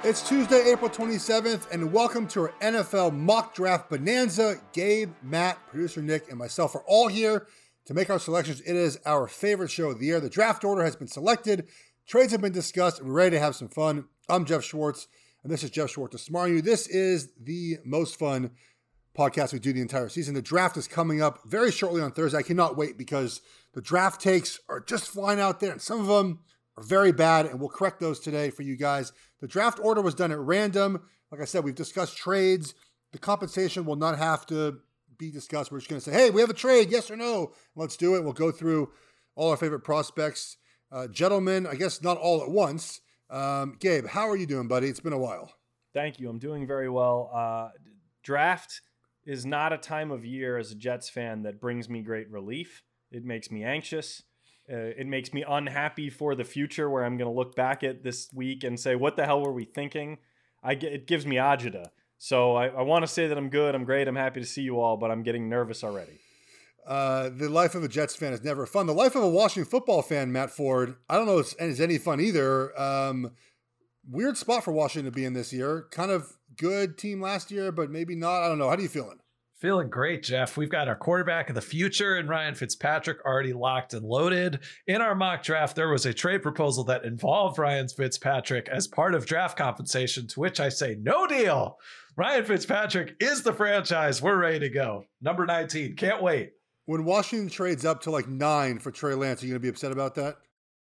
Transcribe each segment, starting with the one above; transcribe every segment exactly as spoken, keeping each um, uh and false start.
It's Tuesday, April twenty-seventh, and welcome to our N F L Mock Draft Bonanza. Gabe, Matt, producer Nick, and myself are all here to make our selections. It is our favorite show of the year. The draft order has been selected, trades have been discussed, and we're ready to have some fun. I'm Jeff Schwartz, and this is Jeff Schwartz to Smart You. This is the most fun podcast we do the entire season. The draft is coming up very shortly on Thursday. I cannot wait because the draft takes are just flying out there, and some of them are very bad, and we'll correct those today for you guys. The draft order was done at random. Like I said, we've discussed trades. The compensation will not have to be discussed. We're just going to say, hey, we have a trade, yes or no? Let's do it. We'll go through all our favorite prospects. Uh, gentlemen, I guess not all at once. Um, Gabe, how are you doing, buddy? It's been a while. Thank you. I'm doing very well. Uh, draft is not a time of year as a Jets fan that brings me great relief. It makes me anxious. Uh, it makes me unhappy for the future where I'm going to look back at this week and say, what the hell were we thinking? I get, it gives me agita. So I, I want to say that I'm good. I'm great. I'm happy to see you all, but I'm getting nervous already. Uh, the life of a Jets fan is never fun. The life of a Washington football fan, Matt Ford, I don't know if it's any fun either. Um, weird spot for Washington to be in this year. Kind of good team last year, but maybe not. I don't know. How are you feeling? Feeling great, Jeff. We've got our quarterback of the future and Ryan Fitzpatrick already locked and loaded. In our mock draft, there was a trade proposal that involved Ryan Fitzpatrick as part of draft compensation, to which I say, no deal. Ryan Fitzpatrick is the franchise. We're ready to go. Number nineteen. Can't wait. When Washington trades up to like nine for Trey Lance, are you going to be upset about that?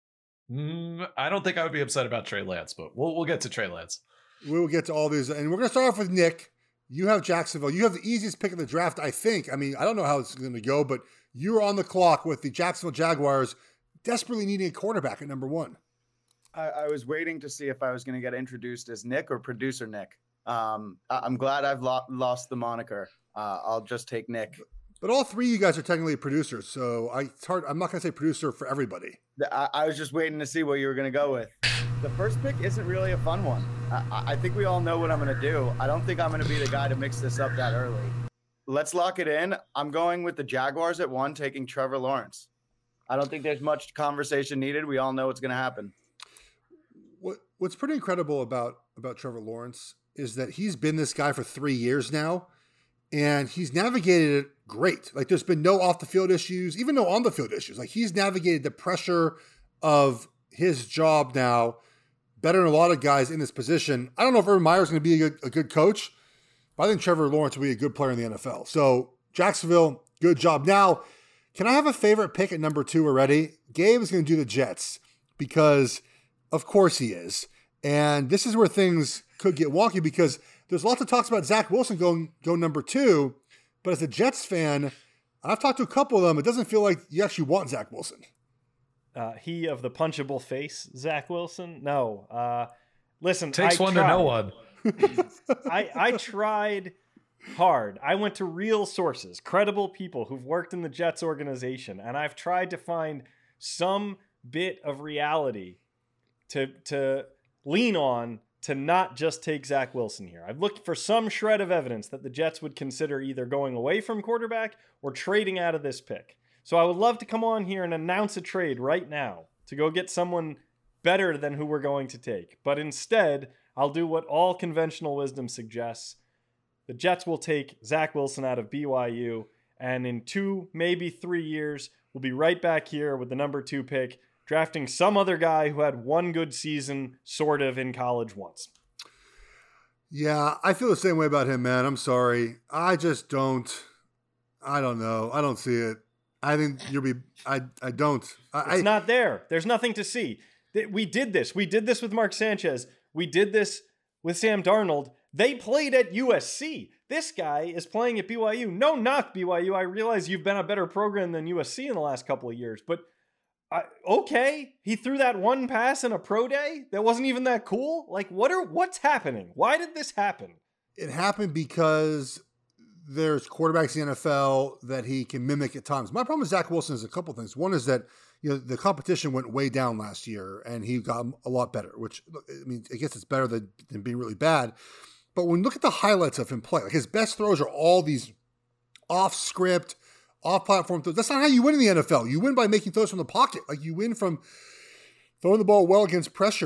Mm, I don't think I would be upset about Trey Lance, but we'll we'll get to Trey Lance. We will get to all these. And we're going to start off with Nick. You have Jacksonville. You have the easiest pick of the draft, I think. I mean, I don't know how it's going to go, but you're on the clock with the Jacksonville Jaguars desperately needing a quarterback at number one. I, I was waiting to see if I was going to get introduced as Nick or producer Nick. Um, I, I'm glad I've lo- lost the moniker. Uh, I'll just take Nick. But all three of you guys are technically producers, so I, it's hard. I'm not going to say producer for everybody. I, I was just waiting to see what you were going to go with. The first pick isn't really a fun one. I, I think we all know what I'm going to do. I don't think I'm going to be the guy to mix this up that early. Let's lock it in. I'm going with the Jaguars at one, taking Trevor Lawrence. I don't think there's much conversation needed. We all know what's going to happen. What What's pretty incredible about, about Trevor Lawrence is that he's been this guy for three years now, and he's navigated it great. Like, there's been no off-the-field issues, even no on-the-field issues. Like, he's navigated the pressure of his job now better than a lot of guys in this position. I don't know if Urban Meyer's going to be a good, a good coach, but I think Trevor Lawrence will be a good player in the N F L. So Jacksonville, good job. Now, can I have a favorite pick at number two already? Gabe is going to do the Jets because, of course, he is. And this is where things could get wonky because there's lots of talks about Zach Wilson going go number two. But as a Jets fan, I've talked to a couple of them. It doesn't feel like you actually want Zach Wilson. Uh, he of the punchable face, Zach Wilson? No. Uh, listen, Takes I one tried. to know one. I, I tried hard. I went to real sources, credible people who've worked in the Jets organization, and I've tried to find some bit of reality to to lean on to not just take Zach Wilson here. I've looked for some shred of evidence that the Jets would consider either going away from quarterback or trading out of this pick. So I would love to come on here and announce a trade right now to go get someone better than who we're going to take. But instead, I'll do what all conventional wisdom suggests. The Jets will take Zach Wilson out of B Y U, and in two, maybe three years, we'll be right back here with the number two pick, drafting some other guy who had one good season, sort of, in college once. Yeah, I feel the same way about him, man. I'm sorry. I just don't. I don't know. I don't see it. I think you'll be. I. I don't. I, it's I, not there. There's nothing to see. We did this. We did this with Mark Sanchez. We did this with Sam Darnold. They played at U S C. This guy is playing at B Y U. No knock, B Y U. I realize you've been a better program than U S C in the last couple of years, but I, okay, he threw that one pass in a pro day that wasn't even that cool. Like, what are what's happening? Why did this happen? It happened because there's quarterbacks in the N F L that he can mimic at times. My problem with Zach Wilson is a couple things. One is that, you know, the competition went way down last year and he got a lot better, which, I mean, I guess it's better than, than being really bad. But when you look at the highlights of him play, like his best throws are all these off script, off platform throws. That's not how you win in the N F L. You win by making throws from the pocket. Like, you win from throwing the ball well against pressure.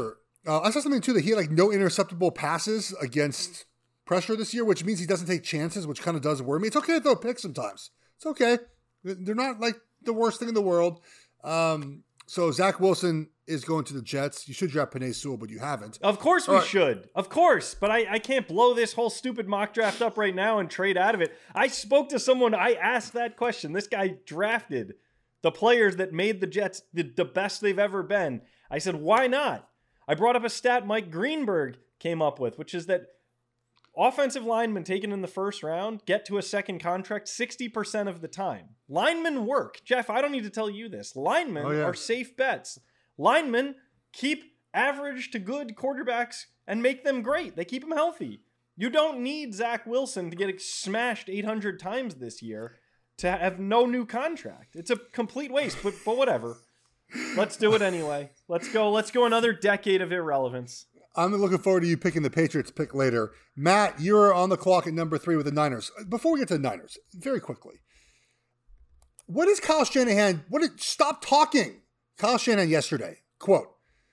Uh, I saw something too that he had like no interceptable passes against pressure this year, which means he doesn't take chances, which kind of does worry me. It's okay to throw picks sometimes. It's okay. They're not like the worst thing in the world. Um, so Zach Wilson is going to the Jets. You should draft Penei Sewell, but you haven't. Of course we All right. should. Of course. But I, I can't blow this whole stupid mock draft up right now and trade out of it. I spoke to someone. I asked that question. This guy drafted the players that made the Jets the, the best they've ever been. I said, why not? I brought up a stat Mike Greenberg came up with, which is that offensive linemen taken in the first round get to a second contract sixty percent of the time. Linemen work. Jeff, I don't need to tell you this. Linemen Oh, yeah. are safe bets. Linemen keep average to good quarterbacks and make them great. They keep them healthy. You don't need Zach Wilson to get smashed eight hundred times this year to have no new contract. It's a complete waste, but but whatever. Let's do it anyway. Let's go. Let's go another decade of irrelevance. I'm looking forward to you picking the Patriots pick later. Matt, you're on the clock at number three with the Niners. Before we get to the Niners, very quickly, what is Kyle Shanahan? What did stop talking? Kyle Shanahan yesterday, quote,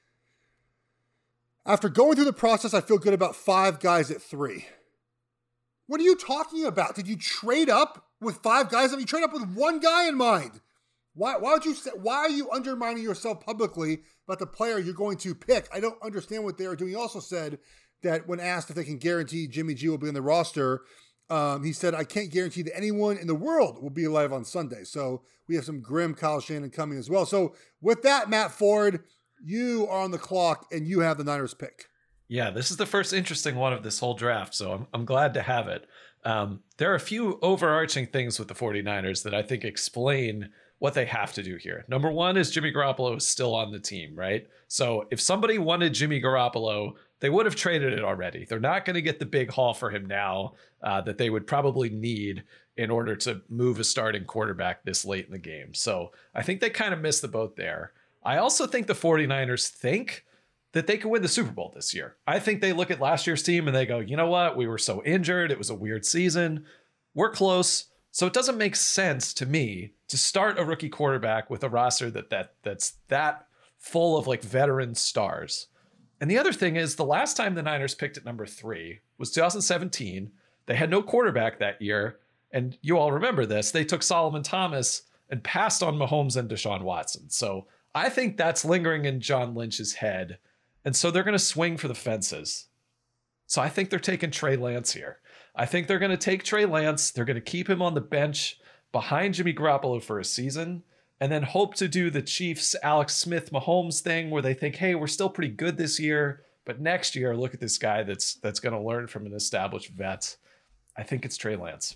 after going through the process, I feel good about five guys at three. What are you talking about? Did you trade up with five guys? Did you trade up with one guy in mind? Why, why would you say, why are you undermining yourself publicly about the player you're going to pick? I don't understand what they are doing. He also said that when asked if they can guarantee Jimmy G will be on the roster, um, he said, I can't guarantee that anyone in the world will be alive on Sunday. So we have some grim Kyle Shanahan coming as well. So with that, Matt Ford, you are on the clock and you have the Niners pick. Yeah, this is the first interesting one of this whole draft, so I'm, I'm glad to have it. Um, there are a few overarching things with the 49ers that I think explain what they have to do here. Number one is Jimmy Garoppolo is still on the team, right? So if somebody wanted Jimmy Garoppolo, they would have traded it already. They're not going to get the big haul for him now uh, that they would probably need in order to move a starting quarterback this late in the game. So I think they kind of missed the boat there. I also think the 49ers think that they could win the Super Bowl this year. I think they look at last year's team and they go, you know what? We were so injured. It was a weird season. We're close. So it doesn't make sense to me to start a rookie quarterback with a roster that that that's that full of like veteran stars. And the other thing is the last time the Niners picked at number three was two thousand seventeen. They had no quarterback that year. And you all remember this. They took Solomon Thomas and passed on Mahomes and Deshaun Watson. So I think that's lingering in John Lynch's head. And so they're going to swing for the fences. So I think they're taking Trey Lance here. I think they're going to take Trey Lance. They're going to keep him on the bench behind Jimmy Garoppolo for a season and then hope to do the Chiefs Alex Smith Mahomes thing where they think, hey, we're still pretty good this year, but next year, look at this guy that's that's going to learn from an established vet. I think it's Trey Lance.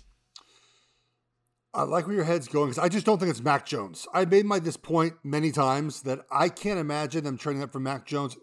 I like where your head's going because I just don't think it's Mac Jones. I made my this point many times that I can't imagine them trading up for Mac Jones.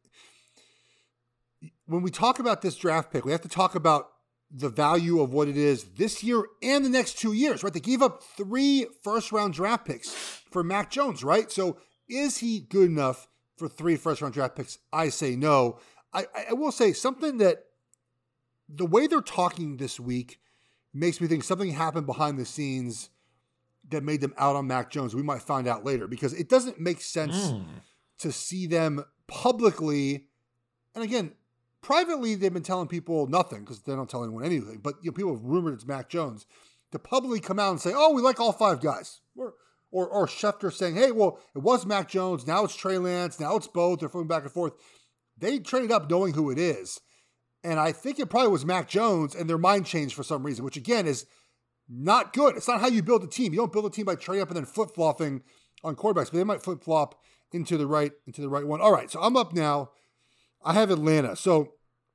When we talk about this draft pick, we have to talk about the value of what it is this year and the next two years, right? They gave up three first-round draft picks for Mac Jones, right? So is he good enough for three first-round draft picks? I say no. I, I will say something that the way they're talking this week makes me think something happened behind the scenes that made them out on Mac Jones. We might find out later because it doesn't make sense mm. to see them publicly. And again, privately, they've been telling people nothing because they don't tell anyone anything. But you know, people have rumored it's Mac Jones. To publicly come out and say, oh, we like all five guys. Or, or, or Schefter saying, hey, well, it was Mac Jones. Now it's Trey Lance. Now it's both. They're flipping back and forth. They traded up knowing who it is. And I think it probably was Mac Jones and their mind changed for some reason, which again is not good. It's not how you build a team. You don't build a team by trading up and then flip-flopping on quarterbacks, but they might flip-flop into the right, into the right one. All right, so I'm up now. I have Atlanta. So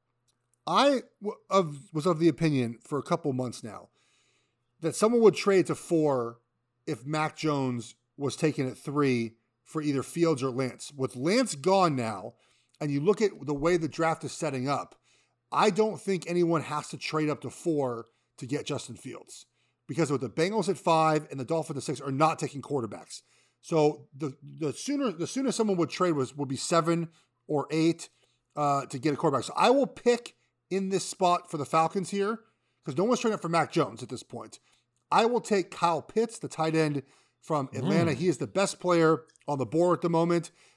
I w- of, was of the opinion for a couple months now that someone would trade to four if Mac Jones was taken at three for either Fields or Lance. With Lance gone now, and you look at the way the draft is setting up, I don't think anyone has to trade up to four to get Justin Fields because with the Bengals at five and the Dolphins at six are not taking quarterbacks. So the the sooner the sooner someone would trade was would be seven or eight uh, to get a quarterback. So I will pick in this spot for the Falcons here because no one's trading up for Mac Jones at this point. I will take Kyle Pitts, the tight end from Atlanta. Mm. He is the best player on the board at the moment.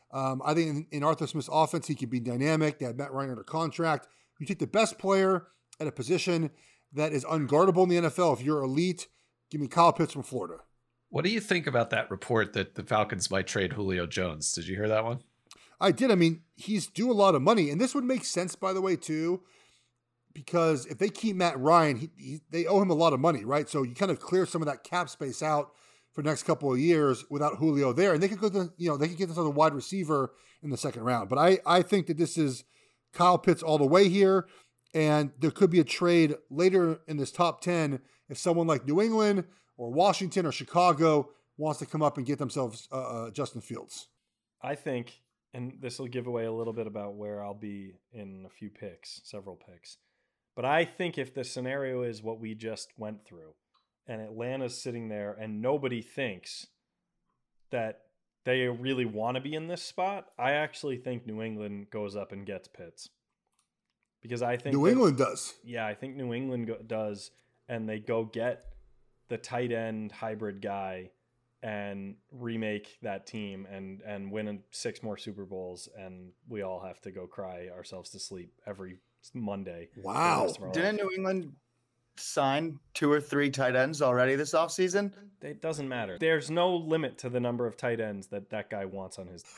Um, I think in, in Arthur Smith's offense, he can be dynamic. They have Matt Ryan under contract. You take the best player at a position that is unguardable in the N F L. If you're elite, give me Kyle Pitts from Florida. What do you think about that report that the Falcons might trade Julio Jones? Did you hear that one? I did. I mean, he's due a lot of money. And this would make sense, by the way, too, because if they keep Matt Ryan, he, he, they owe him a lot of money, right? So you kind of clear some of that cap space out for the next couple of years without Julio there. And they could go to, you know, they could get this other wide receiver in the second round. But I, I think that this is Kyle Pitts all the way here. And there could be a trade later in this top ten if someone like New England or Washington or Chicago wants to come up and get themselves uh, uh, Justin Fields. I think, and this will give away a little bit about where I'll be in a few picks, several picks. But I think if the scenario is what we just went through, and Atlanta's sitting there and nobody thinks that they really want to be in this spot, I actually think New England goes up and gets Pitts. Because I think New that, England does. Yeah, I think New England go, does, and they go get the tight end hybrid guy and remake that team and and win six more Super Bowls, and we all have to go cry ourselves to sleep every Monday. Wow. Didn't New England sign two or three tight ends already this offseason? It doesn't matter. There's no limit to the number of tight ends that that guy wants on his.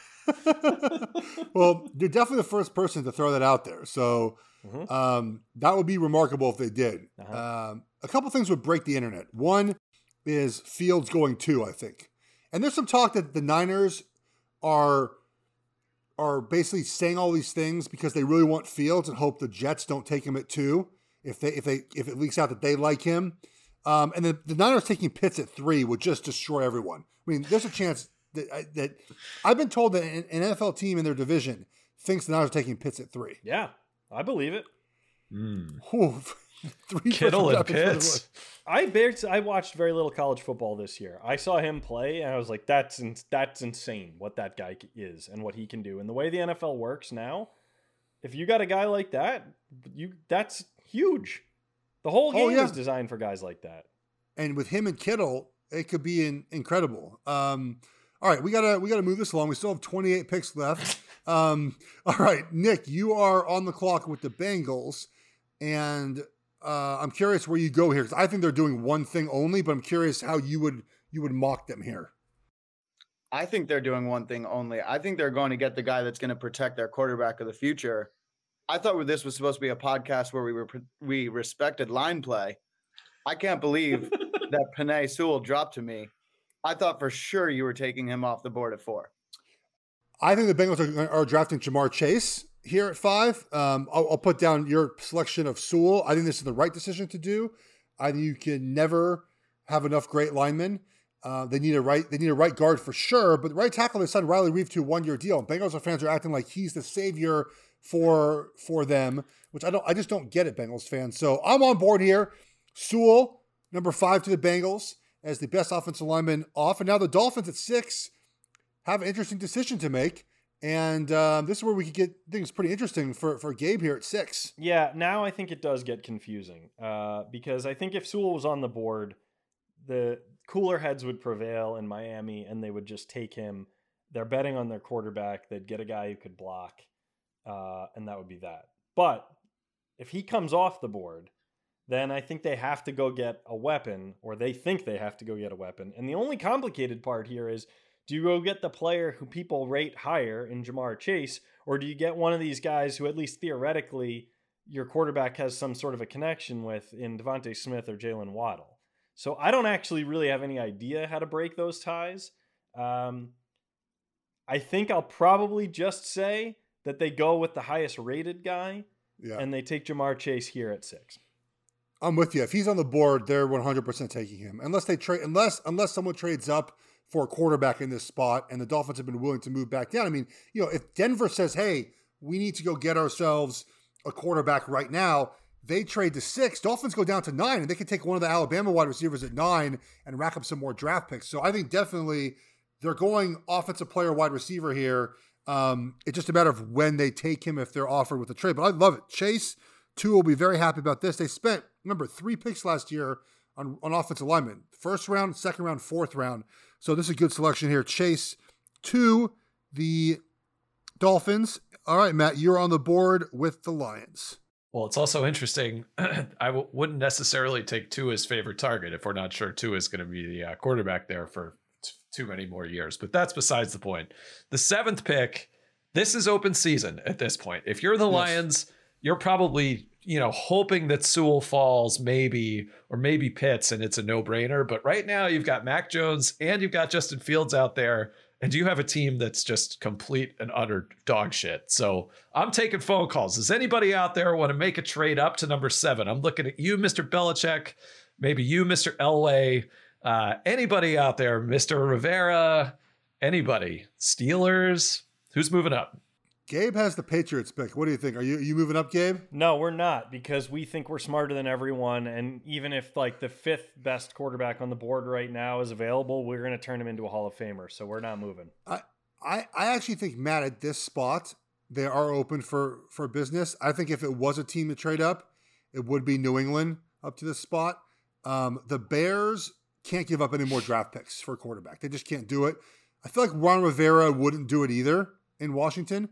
Well, you're definitely the first person to throw that out there. So mm-hmm. um, that would be remarkable if they did. Uh-huh. Um, a couple things would break the internet. One is Fields going two, I think. And there's some talk that the Niners are are basically saying all these things because they really want Fields and hope the Jets don't take him at two if they if they if it leaks out that they like him. Um, and the, the Niners taking Pitts at three would just destroy everyone. I mean, there's a chance that that I, I've been told that an, an N F L team in their division thinks the Niners are taking Pitts at three. Yeah, I believe it. Mm. Three Kittle and Pitts. I barely, I watched very little college football this year. I saw him play, and I was like, "That's in, that's insane what that guy is and what he can do." And the way the N F L works now, if you got a guy like that, you that's huge. The whole game oh, yeah. is designed for guys like that. And with him and Kittle, it could be in, incredible. Um, all right, we gotta we gotta move this along. We still have twenty-eight picks left. um, all right, Nick, you are on the clock with the Bengals, and uh, I'm curious where you go here because I think they're doing one thing only, but I'm curious how you would you would mock them here. I think they're doing one thing only. I think they're going to get the guy that's going to protect their quarterback of the future. I thought this was supposed to be a podcast where we were we respected line play. I can't believe that Penei Sewell dropped to me. I thought for sure you were taking him off the board at four. I think the Bengals are, are drafting Jamar Chase here at five. Um, I'll, I'll put down your selection of Sewell. I think this is the right decision to do. I think you can never have enough great linemen. Uh, they need a right. They need a right guard for sure. But the right tackle, they signed Riley Reeve to a one-year deal. And Bengals fans are acting like he's the savior for for them, which I don't. I just don't get it, Bengals fans. So I'm on board here. Sewell, number five to the Bengals as the best offensive lineman off, and now the Dolphins at six have an interesting decision to make. And um, this is where we could get things pretty interesting for, for Gabe here at six. Yeah, now I think it does get confusing uh, because I think if Sewell was on the board, the cooler heads would prevail in Miami and they would just take him. They're betting on their quarterback. They'd get a guy who could block, uh, and that would be that. But if he comes off the board, then I think they have to go get a weapon, or they think they have to go get a weapon. And the only complicated part here is, do you go get the player who people rate higher in Jamar Chase, or do you get one of these guys who at least theoretically your quarterback has some sort of a connection with in Devontae Smith or Jalen Waddle? So I don't actually really have any idea how to break those ties. Um, I think I'll probably just say that they go with the highest rated guy, yeah. and they take Jamar Chase here at six. I'm with you. If he's on the board, they're one hundred percent taking him. Unless they trade, unless unless someone trades up for a quarterback in this spot, and the Dolphins have been willing to move back down. I mean, you know, if Denver says, "Hey, we need to go get ourselves a quarterback right now," they trade to six. Dolphins go down to nine, and they can take one of the Alabama wide receivers at nine and rack up some more draft picks. So I think definitely they're going offensive player, wide receiver here. Um, it's just a matter of when they take him if they're offered with a trade. But I love it. Chase, two will be very happy about this. They spent, remember, three picks last year on, on offensive linemen. First round, second round, fourth round. So this is a good selection here. Chase, two, the Dolphins. All right, Matt, you're on the board with the Lions. Well, it's also interesting. I w- wouldn't necessarily take Tua's favorite target if we're not sure Tua is going to be the uh, quarterback there for t- too many more years. But that's besides the point. The seventh pick, this is open season at this point. If you're the yes. Lions, you're probably, you know, hoping that Sewell falls maybe, or maybe Pitts, and it's a no-brainer. But right now you've got Mac Jones and you've got Justin Fields out there. And you have a team that's just complete and utter dog shit. So I'm taking phone calls. Does anybody out there want to make a trade up to number seven? I'm looking at you, Mister Belichick. Maybe you, Mister Elway. Uh, anybody out there, Mister Rivera? Anybody? Steelers? Who's moving up? Gabe has the Patriots pick. What do you think? Are you are you moving up, Gabe? No, we're not, because we think we're smarter than everyone. And even if like the fifth best quarterback on the board right now is available, we're going to turn him into a Hall of Famer. So we're not moving. I, I, I actually think, Matt, at this spot, they are open for, for business. I think if it was a team to trade up, it would be New England up to this spot. Um, the Bears can't give up any more draft picks for a quarterback. They just can't do it. I feel like Ron Rivera wouldn't do it either in Washington.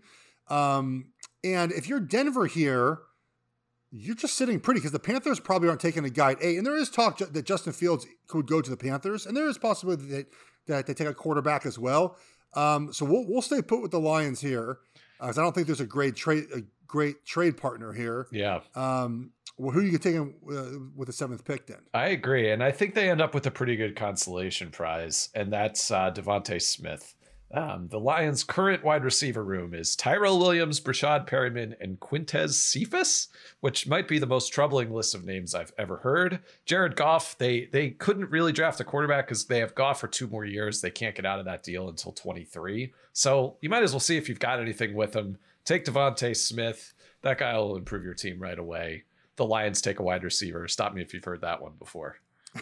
Um, and if you're Denver here, you're just sitting pretty, because the Panthers probably aren't taking a guy at eight. And there is talk that Justin Fields could go to the Panthers, and there is possibility that, that they take a quarterback as well. Um, so we'll we'll stay put with the Lions here, because uh, I don't think there's a great trade a great trade partner here. Yeah. Um, well, who are you taking uh, with the seventh pick then? I agree, and I think they end up with a pretty good consolation prize, and that's uh, Devontae Smith. Um, the Lions' current wide receiver room is Tyrell Williams, Brashad Perryman, and Quintez Cephas, which might be the most troubling list of names I've ever heard. Jared Goff, they they couldn't really draft a quarterback because they have Goff for two more years. They can't get out of that deal until twenty-three. So you might as well see if you've got anything with him. Take Devontae Smith. That guy will improve your team right away. The Lions take a wide receiver. Stop me if you've heard that one before.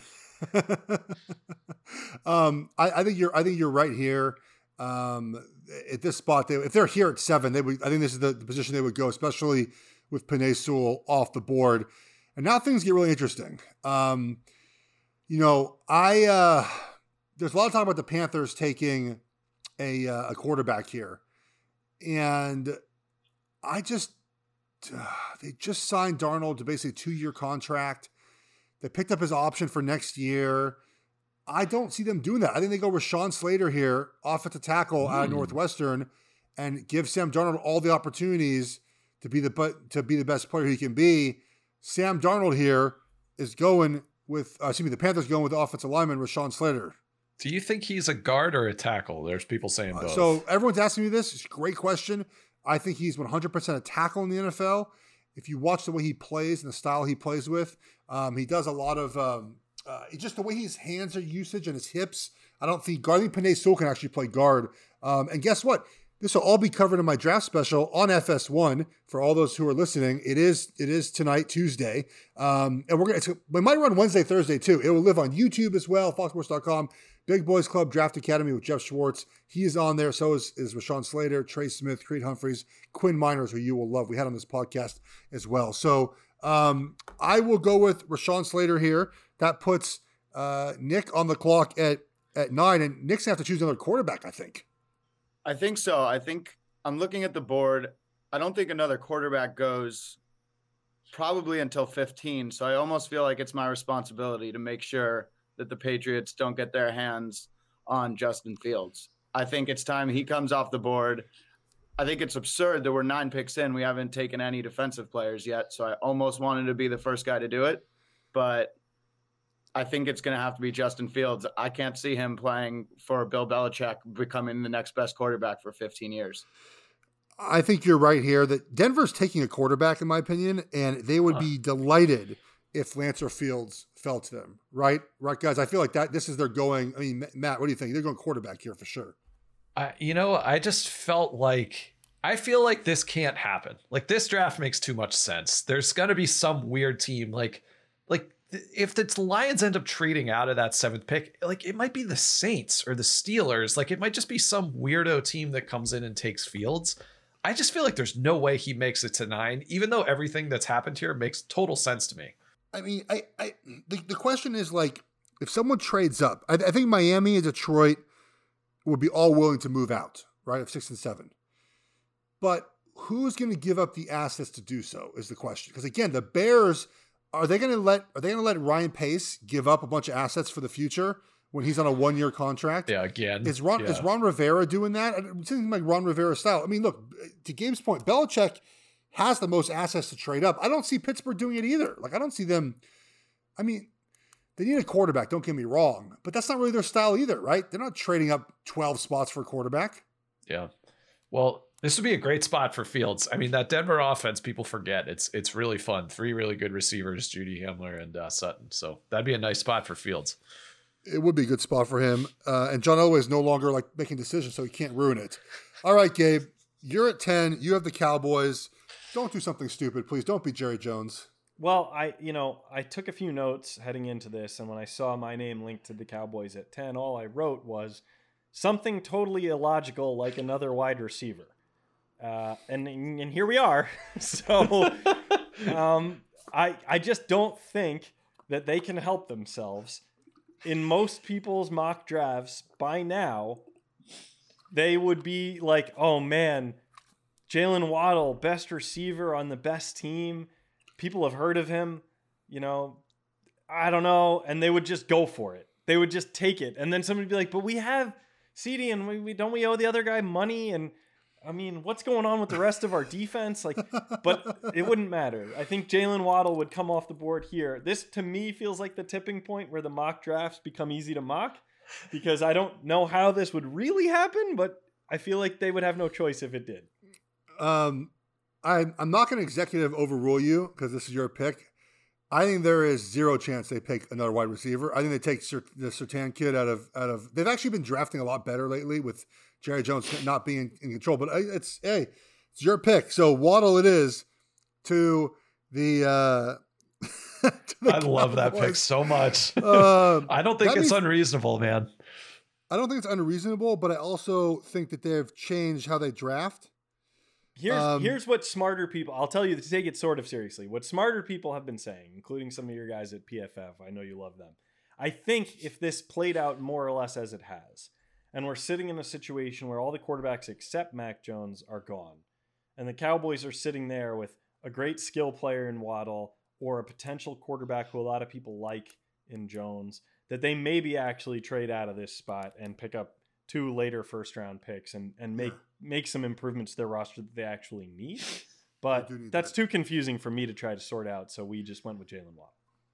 um, I, I think you're I think you're right here. Um, at this spot, they, if they're here at seven, they would. I think this is the, the position they would go, especially with Penei Sewell off the board. And now things get really interesting. Um, you know, I uh, there's a lot of talk about the Panthers taking a uh, a quarterback here, and I just uh, they just signed Darnold to basically a two year contract. They picked up his option for next year. I don't see them doing that. I think they go with Rashawn Slater here, offensive tackle mm. out of Northwestern, and give Sam Darnold all the opportunities to be the to be the best player he can be. Sam Darnold here is going with, uh, excuse me, the Panthers going with the offensive lineman Rashawn Slater. Do you think he's a guard or a tackle? There's people saying both. Uh, so everyone's asking me this. It's a great question. I think he's one hundred percent a tackle in the N F L. If you watch the way he plays and the style he plays with, um, he does a lot of um, – Uh, just the way his hands are usage and his hips. I don't think guard. I think Penei Sewell can actually play guard. Um, and guess what? This will all be covered in my draft special on F S one for all those who are listening. It is it is tonight, Tuesday, um, and we're gonna. It's, we might run Wednesday, Thursday too. It will live on YouTube as well. Fox Sports dot com. Big Boys Club Draft Academy with Jeff Schwartz. He is on there. So is, is Rashawn Slater, Trey Smith, Creed Humphreys, Quinn Miners, who you will love. We had on this podcast as well. So um, I will go with Rashawn Slater here. That puts uh, Nick on the clock at, at nine, and Nick's going to have to choose another quarterback, I think. I think so. I think I'm looking at the board. I don't think another quarterback goes probably until fifteen. So I almost feel like it's my responsibility to make sure that the Patriots don't get their hands on Justin Fields. I think it's time he comes off the board. I think it's absurd that we're nine picks in. We haven't taken any defensive players yet. So I almost wanted to be the first guy to do it, but I think it's going to have to be Justin Fields. I can't see him playing for Bill Belichick, becoming the next best quarterback for fifteen years. I think you're right here that Denver's taking a quarterback, in my opinion, and they would huh. be delighted if Lance or Fields fell to them. Right? Right, guys? I feel like that this is their going. I mean, Matt, what do you think? They're going quarterback here for sure. Uh, you know, I just felt like, I feel like this can't happen. Like, this draft makes too much sense. There's going to be some weird team. Like, like, if the Lions end up trading out of that seventh pick, like it might be the Saints or the Steelers. Like it might just be some weirdo team that comes in and takes Fields. I just feel like there's no way he makes it to nine, even though everything that's happened here makes total sense to me. I mean, I, I the, the question is like, if someone trades up, I, I think Miami and Detroit would be all willing to move out, right? Of six and seven. but who's going to give up the assets to do so is the question. Because again, the Bears, are they going to let are they going to let Ryan Pace give up a bunch of assets for the future when he's on a one-year contract? Yeah, again. Is Ron yeah. is Ron Rivera doing that? It seems like Ron Rivera style. I mean, look, to Gabe's point, Belichick has the most assets to trade up. I don't see Pittsburgh doing it either. Like, I don't see them. I mean, they need a quarterback, don't get me wrong, but that's not really their style either, right? They're not trading up twelve spots for a quarterback. Yeah. Well, this would be a great spot for Fields. I mean, that Denver offense, people forget. It's it's really fun. Three really good receivers, Judy Himmler and uh, Sutton. So that'd be a nice spot for Fields. It would be a good spot for him. Uh, and John Elway is no longer like making decisions, so he can't ruin it. All right, Gabe, you're at ten. You have the Cowboys. Don't do something stupid, please. Don't be Jerry Jones. Well, I, you know, I took a few notes heading into this, and when I saw my name linked to the Cowboys at ten, all I wrote was something totally illogical, like another wide receiver. Uh, and and here we are. So um, I I just don't think that they can help themselves. In most people's mock drafts by now, they would be like, oh man, Jalen Waddle, best receiver on the best team. People have heard of him, you know, I don't know. And they would just go for it. They would just take it. And then somebody would be like, but we have CeeDee and we, we don't we owe the other guy money? And I mean, what's going on with the rest of our defense? Like, but it wouldn't matter. I think Jalen Waddle would come off the board here. This to me feels like the tipping point where the mock drafts become easy to mock, because I don't know how this would really happen, but I feel like they would have no choice if it did. Um, I, I'm not going to executive overrule you because this is your pick. I think there is zero chance they pick another wide receiver. I think they take Sur- the Surtain kid out of out of. They've actually been drafting a lot better lately with Jerry Jones not being in control. But it's hey, it's your pick. So Waddle it is to the. Uh, to the I love that pick so much. Uh, I don't think it's means, unreasonable, man. I don't think it's unreasonable, but I also think that they've changed how they draft. Here's um, here's what smarter people, I'll tell you to take it sort of seriously, what smarter people have been saying, including some of your guys at P F F. I know you love them. I think if this played out more or less as it has, and we're sitting in a situation where all the quarterbacks except Mac Jones are gone, and the Cowboys are sitting there with a great skill player in Waddle or a potential quarterback who a lot of people like in Jones, that they maybe actually trade out of this spot and pick up two later first round picks and, and make, make some improvements to their roster that they actually need. But need that's that. too confusing for me to try to sort out. So we just went with Jalen Waddle.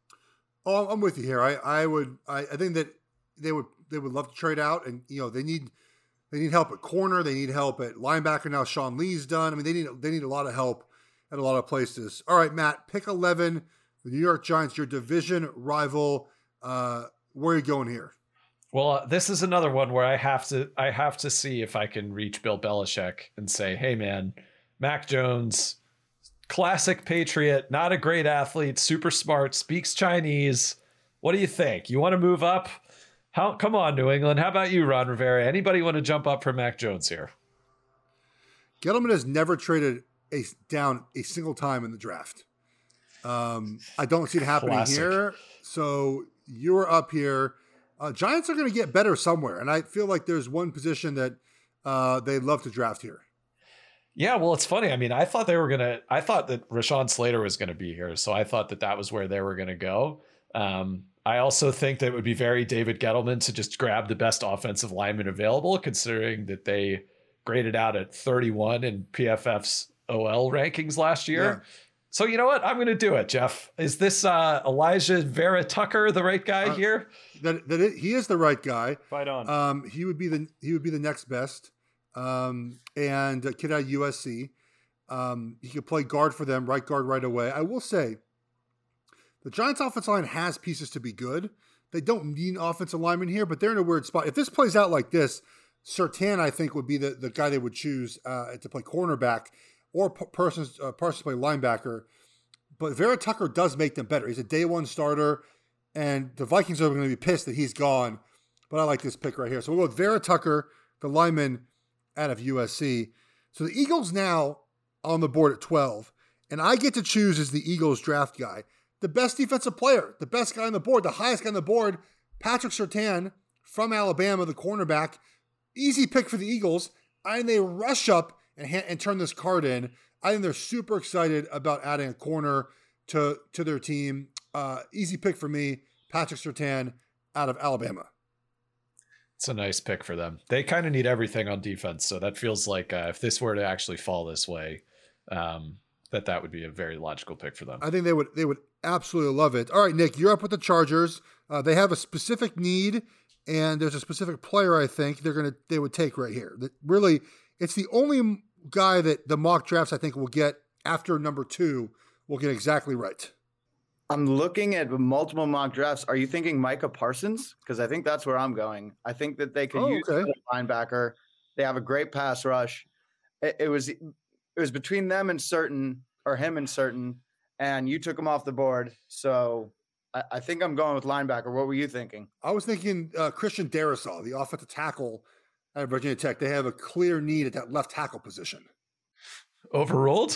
Oh, I'm with you here. I, I would, I, I think that they would, they would love to trade out, and, you know, they need, they need help at corner. They need help at linebacker. Now Sean Lee's done. I mean, they need, they need a lot of help at a lot of places. All right, Matt, pick eleven, the New York Giants, your division rival. Uh, where are you going here? Well, uh, this is another one where I have to I have to see if I can reach Bill Belichick and say, hey, man, Mac Jones, classic Patriot, not a great athlete, super smart, speaks Chinese. What do you think? You want to move up? How? Come on, New England. How about you, Ron Rivera? Anybody want to jump up for Mac Jones here? Gettleman has never traded a, down a single time in the draft. Um, I don't see it happening Classic. here. So you're up here. Uh, Giants are going to get better somewhere, and I feel like there's one position that uh, they'd love to draft here. Yeah, well, it's funny. I mean, I thought they were going to – I thought that Rashawn Slater was going to be here, so I thought that that was where they were going to go. Um, I also think that it would be very David Gettleman to just grab the best offensive lineman available, considering that they graded out at thirty-one in P F F's O L rankings last year. Yeah. So you know what? I'm going to do it, Jeff. Is this uh, Elijah Vera Tucker the right guy Uh, here? That that it, he is the right guy. Fight on. Um, he would be the he would be the next best. Um, and a kid out of U S C. Um, he could play guard for them, right guard right away. I will say, the Giants' offensive line has pieces to be good. They don't need an offensive lineman here, but they're in a weird spot. If this plays out like this, Surtain, I think, would be the, the guy they would choose uh, to play cornerback or p- Parsons, uh, Parsons to play linebacker. But Vera Tucker does make them better. He's a day one starter, and the Vikings are going to be pissed that he's gone. But I like this pick right here. So we'll go with Vera Tucker, the lineman out of U S C. So the Eagles now on the board at twelve, and I get to choose as the Eagles draft guy. The best defensive player, the best guy on the board, the highest guy on the board, Patrick Surtain from Alabama, the cornerback. Easy pick for the Eagles. And they rush up and ha- and turn this card in. I think they're super excited about adding a corner to to their team. Uh, easy pick for me, Patrick Surtain out of Alabama. It's a nice pick for them. They kind of need everything on defense, so that feels like uh, if this were to actually fall this way, um, that that would be a very logical pick for them. I think they would they would absolutely love it. All right, Nick, you're up with the Chargers. Uh, they have a specific need, and there's a specific player I think they're gonna they would take right here. That really, it's the only guy that the mock drafts I think will get after number two will get exactly right. I'm looking at multiple mock drafts. Are you thinking Micah Parsons? Because I think that's where I'm going. I think that they could Oh, use okay. a linebacker. They have a great pass rush. It, it was it was between them and Certain, or him and Certain, and you took him off the board. So I, I think I'm going with linebacker. What were you thinking? I was thinking uh, Christian Darrisaw, the offensive tackle at Virginia Tech. They have a clear need at that left tackle position. Overruled?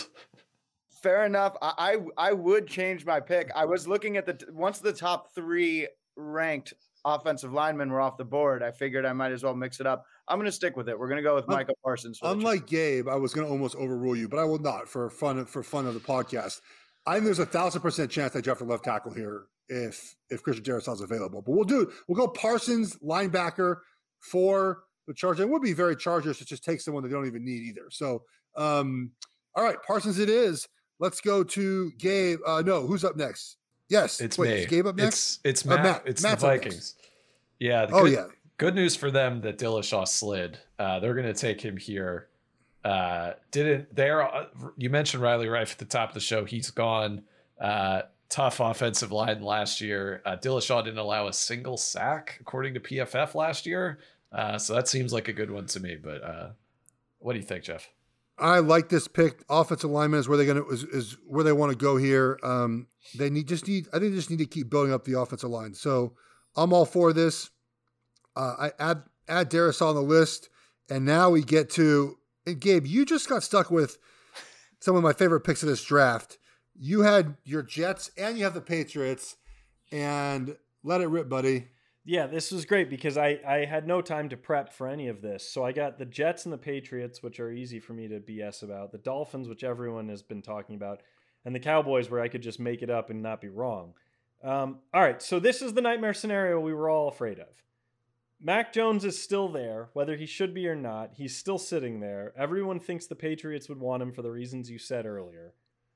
Fair enough. I, I I would change my pick. I was looking at the once the top three ranked offensive linemen were off the board. I figured I might as well mix it up. I'm going to stick with it. We're going to go with Un- Micah Parsons. for the Unlike Gabe, I was going to almost overrule you, but I will not for fun for fun of the podcast. I think there's a thousand percent chance they draft a left tackle here if if Christian Darrisaw is available. But we'll do it. We'll go Parsons linebacker for the Chargers. It would be very Chargers to just take someone they don't even need either. So, um, all right, Parsons it is. Let's go to Gabe. Uh, no, who's up next? Yes, It's wait, me. is Gabe up next? It's it's Uh, Matt. Matt. It's Matt's the up next. Vikings. Yeah. The Oh good, yeah, Good news for them that Dillashaw slid. Uh, they're going to take him here. Uh, didn't there? Uh, you mentioned Riley Rife at the top of the show. He's gone. Uh, tough offensive line last year. Uh, Dillashaw didn't allow a single sack according to P F F last year. Uh, so that seems like a good one to me. But uh, what do you think, Jeff? I like this pick. Offensive lineman is where they're gonna is, is where they want to go here. Um, they need just need. I think they just need to keep building up the offensive line. So I'm all for this. Uh, I add add Darrisaw on the list, and now we get to and Gabe. You just got stuck with some of my favorite picks of this draft. You had your Jets and you have the Patriots, and let it rip, buddy. Yeah, this was great because I, I had no time to prep for any of this. So I got the Jets and the Patriots, which are easy for me to B S about, the Dolphins, which everyone has been talking about, and the Cowboys, where I could just make it up and not be wrong. Um, all right, so this is the nightmare scenario we were all afraid of. Mac Jones is still there, whether he should be or not. He's still sitting there. Everyone thinks the Patriots would want him for the reasons you said earlier.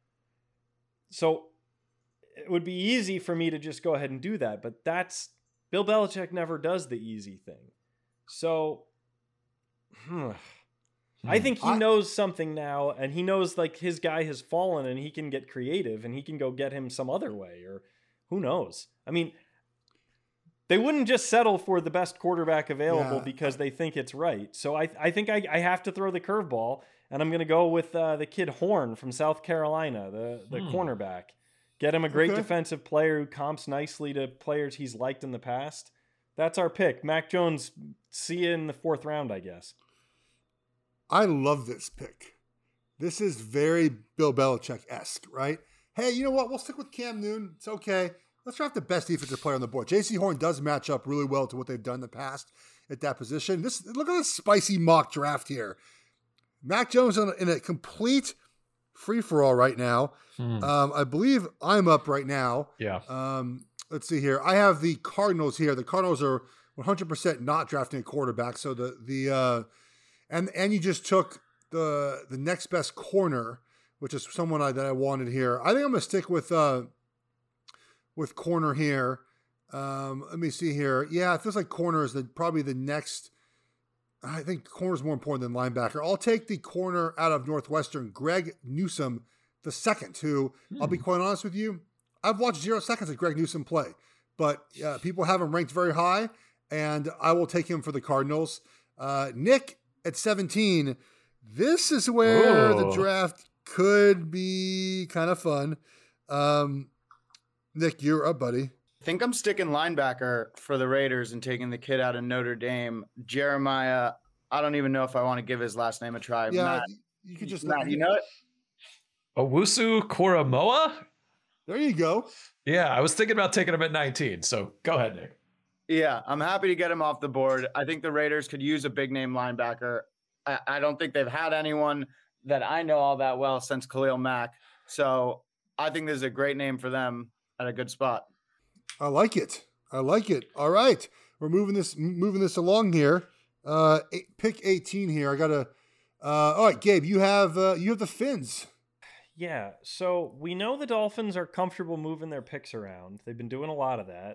So it would be easy for me to just go ahead and do that, but that's Bill Belichick never does the easy thing. So hmm, I think he I- knows something now, and he knows like his guy has fallen and he can get creative and he can go get him some other way, or who knows? I mean, they wouldn't just settle for the best quarterback available Yeah. because they think it's right. So I, I think I, I have to throw the curveball, and I'm going to go with uh, the kid Horn from South Carolina, the, the Hmm. cornerback. Get him a great Okay. defensive player who comps nicely to players he's liked in the past. That's our pick. Mac Jones, see you in the fourth round, I guess. I love this pick. This is very Bill Belichick-esque, right? Hey, you know what? We'll stick with Cam Newton. It's okay. Let's draft the best defensive player on the board. J C Horn does match up really well to what they've done in the past at that position. This look at this spicy mock draft here. Mac Jones in a, in a complete free-for-all right now. Hmm. Um, I believe I'm up right now. Yeah. Um, let's see here. I have the Cardinals here. The Cardinals are one hundred percent not drafting a quarterback. So the the uh, and and you just took the the next best corner, which is someone I, that I wanted here. I think I'm gonna stick with uh, with corner here. Um, let me see here. Yeah, it feels like corner is the, probably the next. I think corner is more important than linebacker. I'll take the corner out of Northwestern, Greg Newsome the second, who I'll be quite honest with you, I've watched zero seconds of Greg Newsome play, but uh, people have him ranked very high, and I will take him for the Cardinals. Uh, Nick at seventeen, this is where Ooh. the draft could be kind of fun. Um, Nick, you're up, buddy. I think I'm sticking linebacker for the Raiders and taking the kid out of Notre Dame, Jeremiah. I don't even know if I want to give his last name a try. Yeah, Matt, you could just Matt, you know it? Owusu Koromoa? There you go. Yeah, I was thinking about taking him at nineteen. So go ahead, Nick. Yeah, I'm happy to get him off the board. I think the Raiders could use a big name linebacker. I, I don't think they've had anyone that I know all that well since Khalil Mack. So I think this is a great name for them at a good spot. I like it. I like it. All right. We're moving this moving this along here. Uh, eight, pick eighteen here. I got to uh, all right, Gabe, you have uh, you have the Fins. Yeah, so we know the Dolphins are comfortable moving their picks around. They've been doing a lot of that.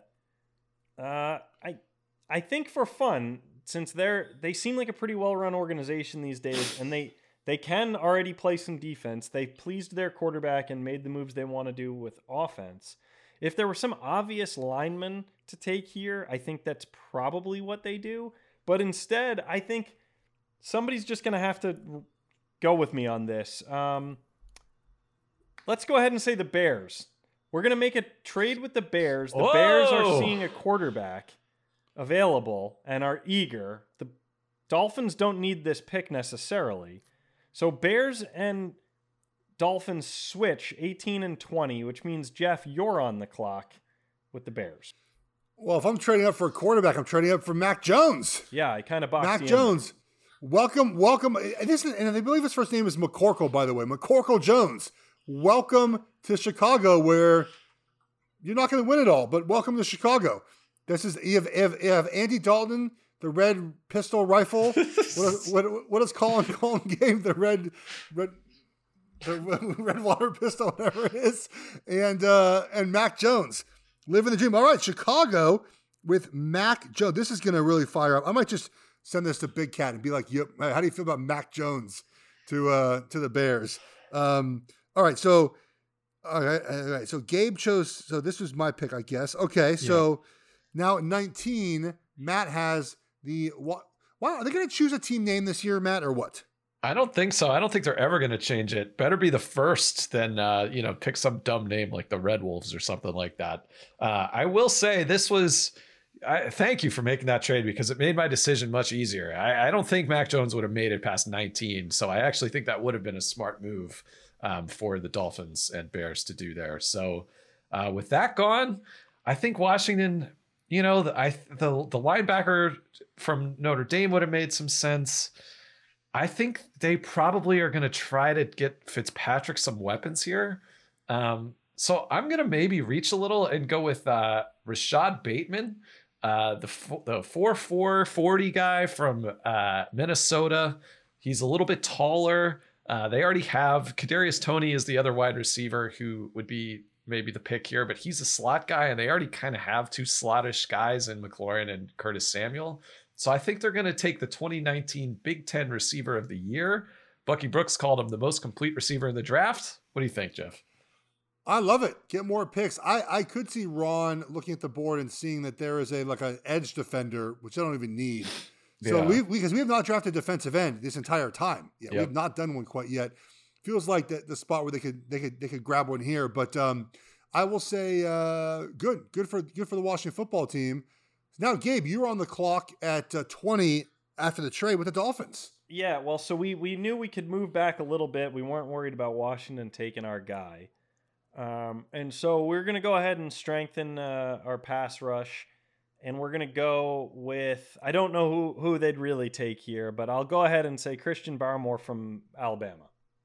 Uh, I I think for fun, since they're they seem like a pretty well-run organization these days, and they they can already play some defense. They pleased their quarterback and made the moves they want to do with offense. If there were some obvious linemen to take here, I think that's probably what they do. But instead, I think somebody's just going to have to go with me on this. Um, let's go ahead and say the Bears. We're going to make a trade with the Bears. The Whoa. Bears are seeing a quarterback available and are eager. The Dolphins don't need this pick necessarily. So Bears and Dolphins switch eighteen and twenty, which means, Jeff, you're on the clock with the Bears. Well, if I'm trading up for a quarterback, I'm trading up for Mac Jones. Yeah, I kind of boxed Mac you in. Jones. Welcome, welcome. And, this, and I believe his first name is McCorkle, by the way. McCorkle Jones. Welcome to Chicago, where you're not going to win it all, but welcome to Chicago. This is you have, you have, you have Andy Dalton, the red pistol rifle. what, what, what is Colin Colin Game? The red red the red water pistol, whatever it is, and uh, and Mac Jones living the dream. All right, Chicago with Mac Jones. This is going to really fire up. I might just send this to Big Cat and be like, "Yep, how do you feel about Mac Jones to uh, to the Bears?" Um, all right, so all right, all right, so Gabe chose. So this was my pick, I guess. Okay, so yeah. Now at nineteen, Matt has the what? Wow, are they going to choose a team name this year, Matt, or what? I don't think so. I don't think they're ever going to change it. Better be the first than, uh, you know, pick some dumb name like the Red Wolves or something like that. Uh, I will say this was, I, thank you for making that trade because it made my decision much easier. I, I don't think Mac Jones would have made it past nineteen. So I actually think that would have been a smart move um, for the Dolphins and Bears to do there. So uh, with that gone, I think Washington, you know, the, I, the, the linebacker from Notre Dame would have made some sense. I think they probably are going to try to get Fitzpatrick some weapons here. Um, so I'm going to maybe reach a little and go with uh, Rashad Bateman, uh, the the four four forty guy from uh, Minnesota. He's a little bit taller. Uh, they already have Kadarius Toney is the other wide receiver who would be maybe the pick here, but he's a slot guy, and they already kind of have two slottish guys in McLaurin and Curtis Samuel. So I think they're going to take the twenty nineteen Big Ten Receiver of the Year. Bucky Brooks called him the most complete receiver in the draft. What do you think, Jeff? I love it. Get more picks. I, I could see Ron looking at the board and seeing that there is a like an edge defender, which I don't even need. So Yeah. we because we have not drafted defensive end this entire time. Yeah, Yep. we've not done one quite yet. Feels like the, the spot where they could they could they could grab one here. But um, I will say uh, good good for good for the Washington football team. Now, Gabe, you're on the clock at uh, twenty after the trade with the Dolphins. Yeah, well, so we, we knew we could move back a little bit. We weren't worried about Washington taking our guy. Um, and so we're going to go ahead and strengthen uh, our pass rush. And we're going to go with, I don't know who, who they'd really take here, but I'll go ahead and say Christian Barmore from Alabama.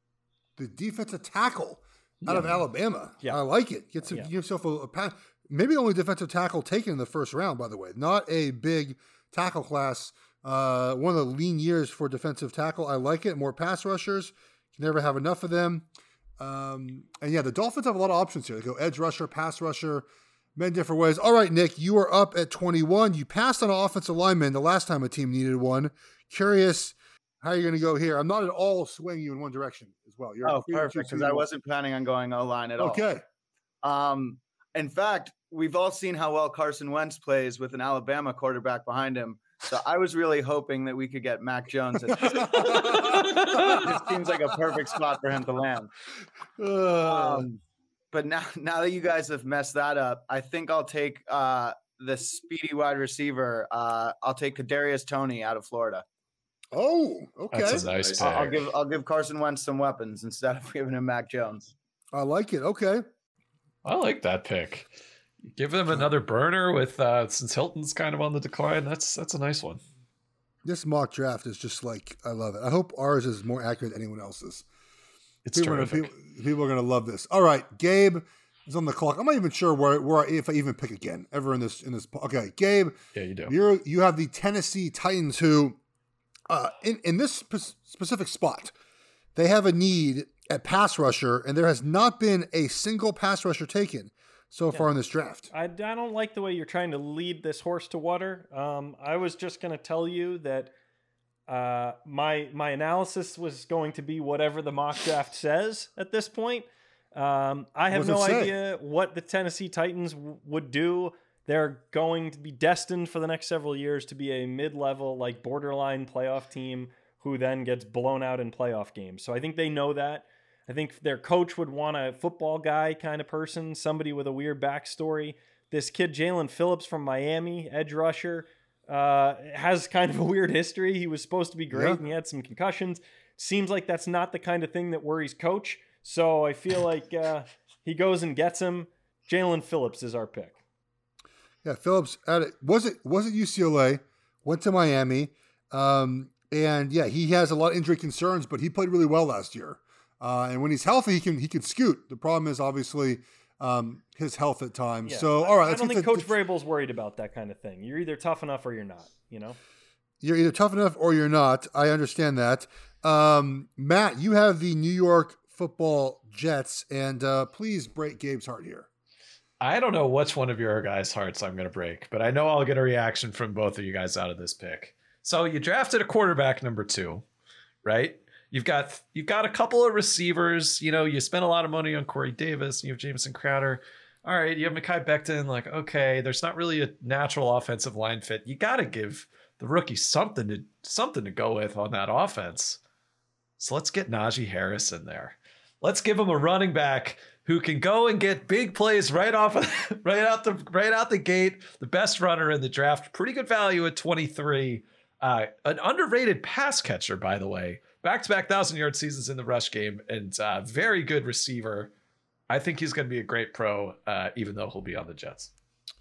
The defensive tackle out of Alabama. Yeah. I like it. Get some, Yeah. give yourself a, a pass. Maybe the only defensive tackle taken in the first round, by the way. Not a big tackle class. Uh, one of the lean years for defensive tackle. I like it. More pass rushers. Can never have enough of them. Um, and yeah, the Dolphins have a lot of options here. They go edge rusher, pass rusher, many different ways. All right, Nick, you are up at twenty-one. You passed on an offensive lineman the last time a team needed one. Curious how you're going to go here. I'm not at all swaying you in one direction as well. You're Oh, free to perfect. choose who Because you I want. wasn't planning on going O-line at all. Okay. Um, in fact, we've all seen how well Carson Wentz plays with an Alabama quarterback behind him. So I was really hoping that we could get Mac Jones. It seems like a perfect spot for him to land. Uh, Um, but now, now that you guys have messed that up, I think I'll take uh, the speedy wide receiver. Uh, I'll take Kadarius Toney out of Florida. oh, okay. That's a nice pick. I'll, I'll give I'll give Carson Wentz some weapons instead of giving him Mac Jones. I like it. Okay. I like that pick. Give them another burner with uh, since Hilton's kind of on the decline. That's that's a nice one. This mock draft is just like, I love it. I hope ours is more accurate than anyone else's. It's people, are gonna, people, people are going to love this. All right, Gabe is on the clock. I'm not even sure where, where if I even pick again ever in this in this. Okay, Gabe. Yeah, you do. You you have the Tennessee Titans, who uh, in in this spe- specific spot, they have a need at pass rusher, and there has not been a single pass rusher taken so yeah. far in this draft. I, I don't like the way you're trying to lead this horse to water. Um, I was just going to tell you that. Uh, my my analysis was going to be whatever the mock draft says at this point. Um, I have no idea what the Tennessee Titans w- would do. They're going to be destined for the next several years to be a mid-level, like borderline playoff team who then gets blown out in playoff games. So I think they know that. I think their coach would want a football guy kind of person, somebody with a weird backstory. This kid, Jalen Phillips from Miami, edge rusher, Uh, has kind of a weird history. He was supposed to be great, yeah. and he had some concussions. Seems like that's not the kind of thing that worries coach. So I feel like uh, he goes and gets him. Jalen Phillips is our pick. Yeah, Phillips at it was it was it U C L A, went to Miami, um, and yeah, he has a lot of injury concerns, but he played really well last year. Uh, and when he's healthy, he can he can scoot. The problem is obviously. Um, his health at times. Yeah. So, all right. I don't think the, Coach the, Vrabel's worried about that kind of thing. You're either tough enough or you're not, you know? You're either tough enough or you're not. I understand that. Um, Matt, you have the New York Football Jets, and uh, please break Gabe's heart here. I don't know which one of your guys' hearts I'm going to break, but I know I'll get a reaction from both of you guys out of this pick. So you drafted a quarterback number two, right? You've got you've got a couple of receivers. You know, you spent a lot of money on Corey Davis. You have Jamison Crowder. All right, you have Mekhi Becton. Like, okay, there's not really a natural offensive line fit. You got to give the rookie something to something to go with on that offense. So let's get Najee Harris in there. Let's give him a running back who can go and get big plays right off, of, right out the right out the gate. The best runner in the draft. Pretty good value at twenty-three. Uh, an underrated pass catcher, by the way. Back-to-back thousand-yard seasons in the rush game, and uh, very good receiver. I think he's going to be a great pro, uh, even though he'll be on the Jets.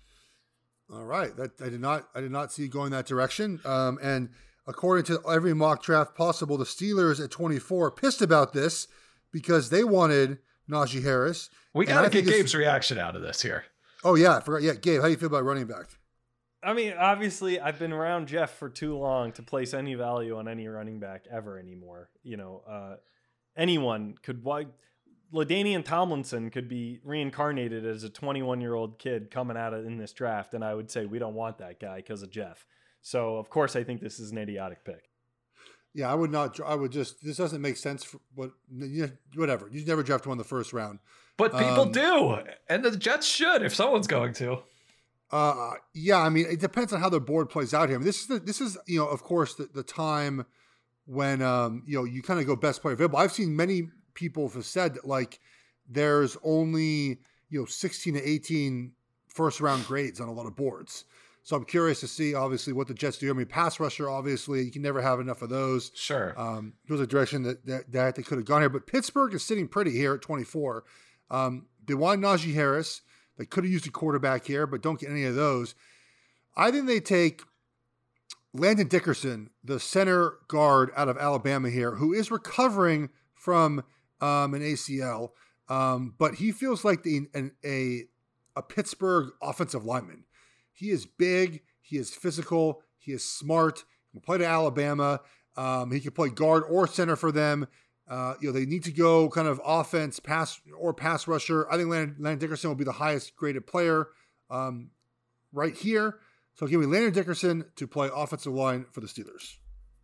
All right, that I did not, I did not see you going that direction. Um, and according to every mock draft possible, the Steelers at twenty-four are pissed about this because they wanted Najee Harris. We got to get Gabe's reaction out of this here. Oh yeah, I forgot. Yeah, Gabe, how do you feel about running back? I mean, obviously, I've been around Jeff for too long to place any value on any running back ever anymore. You know, uh, anyone could. LaDainian Tomlinson could be reincarnated as a twenty-one-year-old kid coming out of in this draft, and I would say we don't want that guy because of Jeff. So, of course, I think this is an idiotic pick. Yeah, I would not. I would just. This doesn't make sense. For, but whatever. You never draft one in the first round. But people um, do, and the Jets should if someone's going to. Uh, yeah, I mean, it depends on how the board plays out here. I mean, this is the, this is you know, of course, the, the time when um, you know, you kind of go best player available. I've seen many people have said that like there's only you know sixteen to eighteen first round grades on a lot of boards. So I'm curious to see obviously what the Jets do. I mean, pass rusher, obviously, you can never have enough of those. Sure. Um, it was a direction that, that that they could have gone here, but Pittsburgh is sitting pretty here at twenty-four. Um, they want Najee Harris. They could have used a quarterback here, but don't get any of those. I think they take Landon Dickerson, the center guard out of Alabama here, who is recovering from um, an A C L, um, but he feels like the, an, a, a Pittsburgh offensive lineman. He is big. He is physical. He is smart. He can play to Alabama. Um, he can play guard or center for them. Uh, you know, they need to go kind of offense, pass or pass rusher. I think Landon, Landon Dickerson will be the highest graded player um, right here. So give me Landon Dickerson to play offensive line for the Steelers.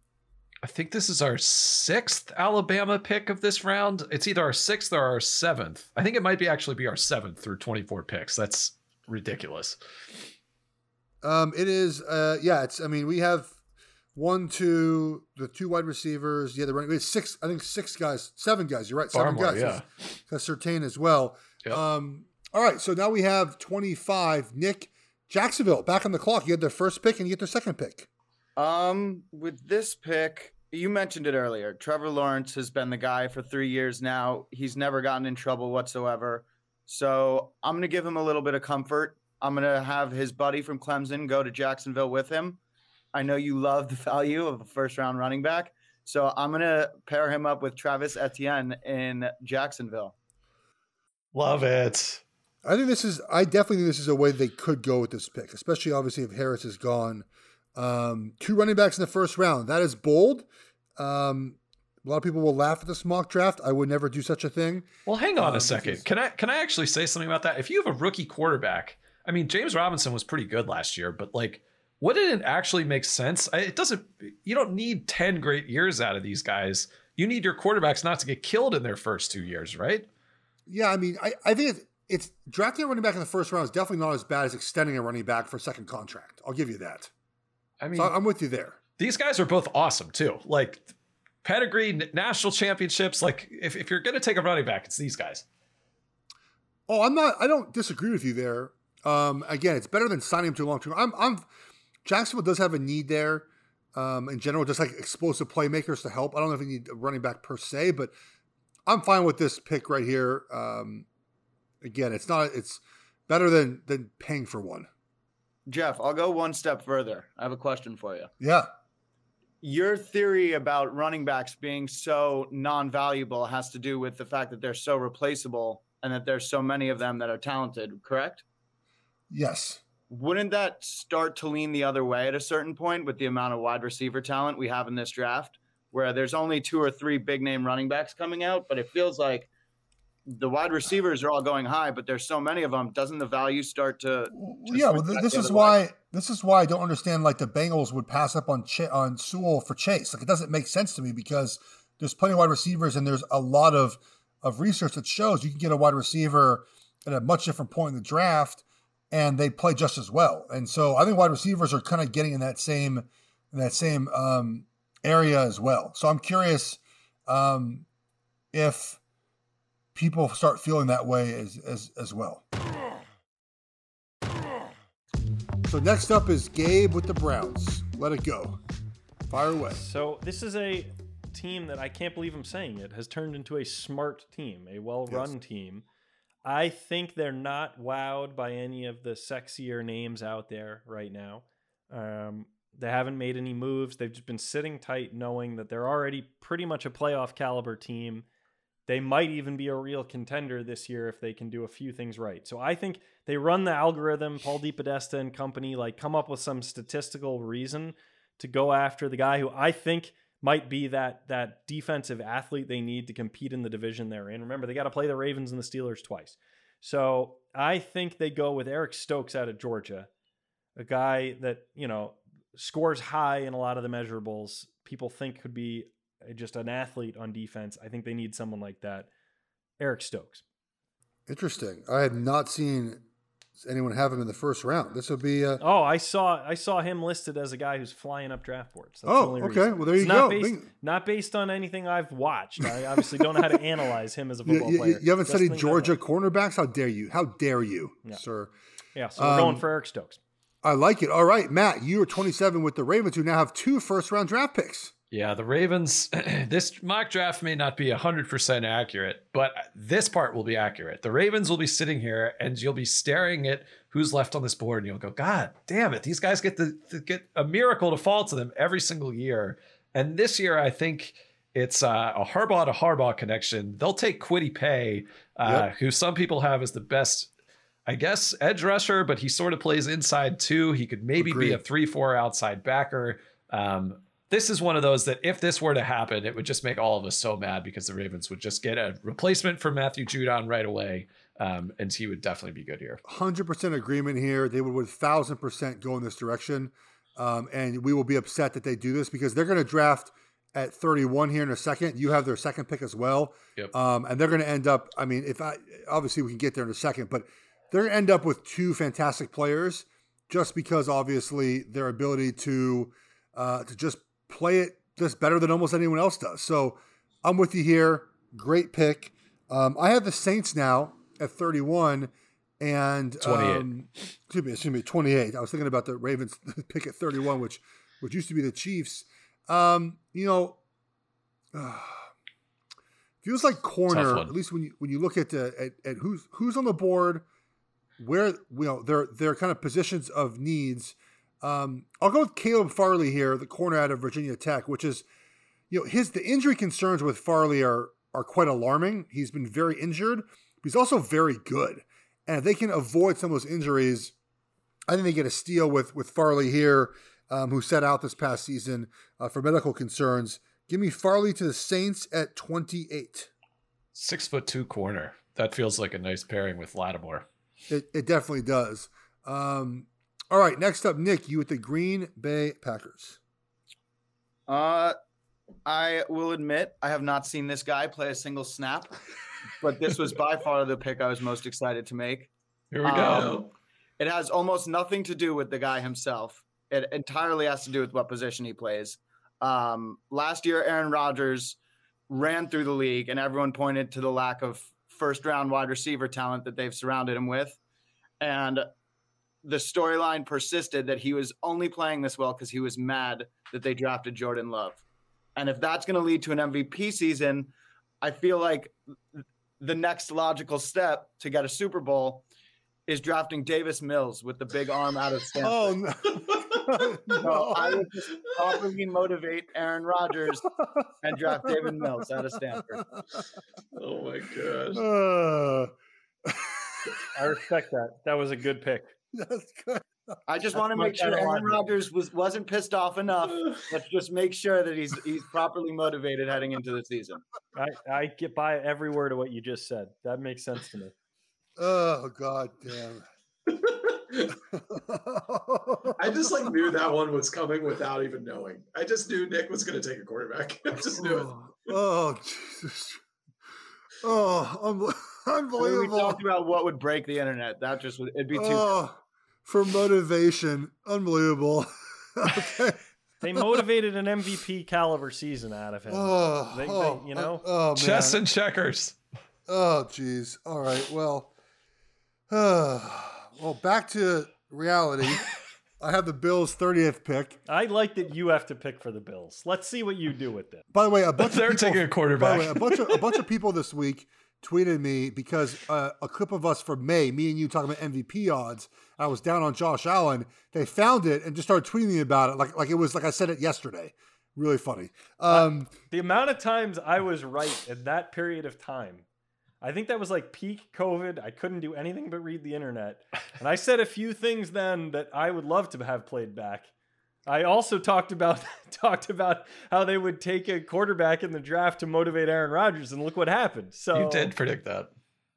I think this is our sixth Alabama pick of this round. It's either our sixth or our seventh. I think it might be actually be our seventh through twenty-four picks. That's ridiculous. Um, it is. Uh, yeah, it's. I mean, we have one, two, the two wide receivers. Yeah, the running. We have six. I think six guys, seven guys. You're right. Seven Far more, guys. Yeah. Because Surtain as well. Yep. Um, all right. So now we have twenty-five. Nick, Jacksonville back on the clock. You had their first pick and you get their second pick. Um, with this pick, you mentioned it earlier. Trevor Lawrence has been the guy for three years now. He's never gotten in trouble whatsoever. So I'm going to give him a little bit of comfort. I'm going to have his buddy from Clemson go to Jacksonville with him. I know you love the value of a first round running back. So I'm going to pair him up with Travis Etienne in Jacksonville. Love it. I think this is, I definitely think this is a way they could go with this pick, especially obviously if Harris is gone. Um, two running backs in the first round. That is bold. Um, a lot of people will laugh at this mock draft. I would never do such a thing. Well, hang on um, a second. because, Can I can I actually say something about that? If you have a rookie quarterback, I mean, James Robinson was pretty good last year, but like, wouldn't it actually make sense? It doesn't, you don't need ten great years out of these guys. You need your quarterbacks not to get killed in their first two years, right? Yeah, I mean, I, I think it's, it's drafting a running back in the first round is definitely not as bad as extending a running back for a second contract. I'll give you that. I mean, so I'm with you there. These guys are both awesome too. Like pedigree, national championships. Like if, if you're going to take a running back, it's these guys. Oh, I'm not, I don't disagree with you there. Um, again, it's better than signing him to a long term. I'm, I'm, Jacksonville does have a need there. Um, in general, just like explosive playmakers to help. I don't know if you need a running back per se, but I'm fine with this pick right here. Um, again, it's not, it's better than, than paying for one. Jeff, I'll go one step further. I have a question for you. Yeah. Your theory about running backs being so non-valuable has to do with the fact that they're so replaceable and that there's so many of them that are talented, correct? Yes. Wouldn't that start to lean the other way at a certain point with the amount of wide receiver talent we have in this draft, where there's only two or three big name running backs coming out, but it feels like the wide receivers are all going high, but there's so many of them. Doesn't the value start to? to yeah, well, this is why way? this is why I don't understand. Like the Bengals would pass up on Ch- on Sewell for Chase. Like it doesn't make sense to me because there's plenty of wide receivers, and there's a lot of of research that shows you can get a wide receiver at a much different point in the draft, and they play just as well. And so I think wide receivers are kind of getting in that same in that same um, area as well. So I'm curious um, if people start feeling that way as, as, as well. So next up is Gabe with the Browns. Let it go. Fire away. So this is a team that I can't believe I'm saying it has turned into a smart team, a well-run yes. team. I think they're not wowed by any of the sexier names out there right now. Um, they haven't made any moves. They've just been sitting tight knowing that they're already pretty much a playoff caliber team. They might even be a real contender this year if they can do a few things right. So I think they run the algorithm, Paul DePodesta and company, like come up with some statistical reason to go after the guy who I think might be that that defensive athlete they need to compete in the division they're in. Remember, they got to play the Ravens and the Steelers twice. So I think they go with Eric Stokes out of Georgia, a guy that, you know, scores high in a lot of the measurables people think could be just an athlete on defense. I think they need someone like that. Eric Stokes. Interesting. I had not seen anyone have him in the first round. This will be a... Oh, I saw I saw him listed as a guy who's flying up draft boards. That's oh, the only okay. reason. Well, there you it's go. Not based, not based on anything I've watched. I obviously don't know how to analyze him as a football you, you, player. You haven't Just studied Georgia cornerbacks? How dare you? How dare you, yeah. sir? Yeah, so we're um, going for Eric Stokes. I like it. All right, Matt, you are twenty-seven with the Ravens, who now have two first-round draft picks. Yeah, the Ravens, this mock draft may not be one hundred percent accurate, but this part will be accurate. The Ravens will be sitting here and you'll be staring at who's left on this board and you'll go, God damn it, these guys get the, the get a miracle to fall to them every single year. And this year, I think it's uh, a Harbaugh to Harbaugh connection. They'll take Kwity Paye, uh, yep. who some people have as the best, I guess, edge rusher, but he sort of plays inside too. He could maybe Agreed. be a three four outside backer. Um, This is one of those that if this were to happen, it would just make all of us so mad because the Ravens would just get a replacement for Matthew Judon right away. Um, and he would definitely be good here. one hundred percent agreement here. They would one thousand percent go in this direction. Um, and we will be upset that they do this because they're going to draft at thirty-one here in a second. You have their second pick as well. Yep. Um, and they're going to end up, I mean, if I, obviously we can get there in a second, but they're going to end up with two fantastic players just because obviously their ability to, uh, to just play it just better than almost anyone else does. So I'm with you here. Great pick. Um, I have the Saints now at thirty-one and twenty-eight. Um, excuse me, excuse me, twenty-eight. I was thinking about the Ravens pick at thirty-one, which which used to be the Chiefs. Um, you know, uh, feels like corner. At least when you when you look at the at, at who's who's on the board, where you know their their kind of positions of needs. Um, I'll go with Caleb Farley here, the corner out of Virginia Tech, which is, you know, his the injury concerns with Farley are are quite alarming. He's been very injured, but he's also very good. And if they can avoid some of those injuries, I think they get a steal with with Farley here, um, who set out this past season uh, for medical concerns. Give me Farley to the Saints at twenty-eight. Six foot two corner. That feels like a nice pairing with Lattimore. It, it definitely does. Um, all right, next up, Nick, you with the Green Bay Packers. Uh, I will admit I have not seen this guy play a single snap, but this was by far the pick I was most excited to make. Here we go. Um, it has almost nothing to do with the guy himself. It entirely has to do with what position he plays. Um, last year, Aaron Rodgers ran through the league, and everyone pointed to the lack of first-round wide receiver talent that they've surrounded him with. And the storyline persisted that he was only playing this well because he was mad that they drafted Jordan Love. And if that's going to lead to an M V P season, I feel like the next logical step to get a Super Bowl is drafting Davis Mills with the big arm out of Stanford. Oh, no. So no. I would just properly motivate Aaron Rodgers and draft David Mills out of Stanford. Oh my gosh. Uh, I respect that. That was a good pick. that's good. I just That's want to my make sure kind of Aaron logic. Rodgers was, wasn't pissed off enough. Let's just make sure that he's he's properly motivated heading into the season. I, I get by every word of what you just said. That makes sense to me. Oh, God damn. I just like knew that one was coming without even knowing. I just knew Nick was going to take a quarterback. I just knew it. Oh, Jesus. Oh, unbe- When we unbelievable. talked about what would break the internet. That just would it'd be too. Oh, for motivation. Unbelievable. Okay. They motivated an M V P caliber season out of him. Oh, They- they- oh, you know? oh, man. Chess and checkers. Oh, geez. All right. Well, uh, well, back to reality. I have the Bills' thirtieth pick. I like that you have to pick for the Bills. Let's see what you do with it. By the way, a bunch They're of people, taking a By quarterback. the way, a bunch of a bunch of people this week tweeted me because uh, a clip of us from May, me and you talking about M V P odds. I was down on Josh Allen. They found it and just started tweeting me about it, like like it was like I said it yesterday. Really funny. Um, The amount of times I was right in that period of time, I think that was like peak COVID. I couldn't do anything but read the internet. And I said a few things then that I would love to have played back. I also talked about talked about how they would take a quarterback in the draft to motivate Aaron Rodgers, and look what happened. So You did predict that.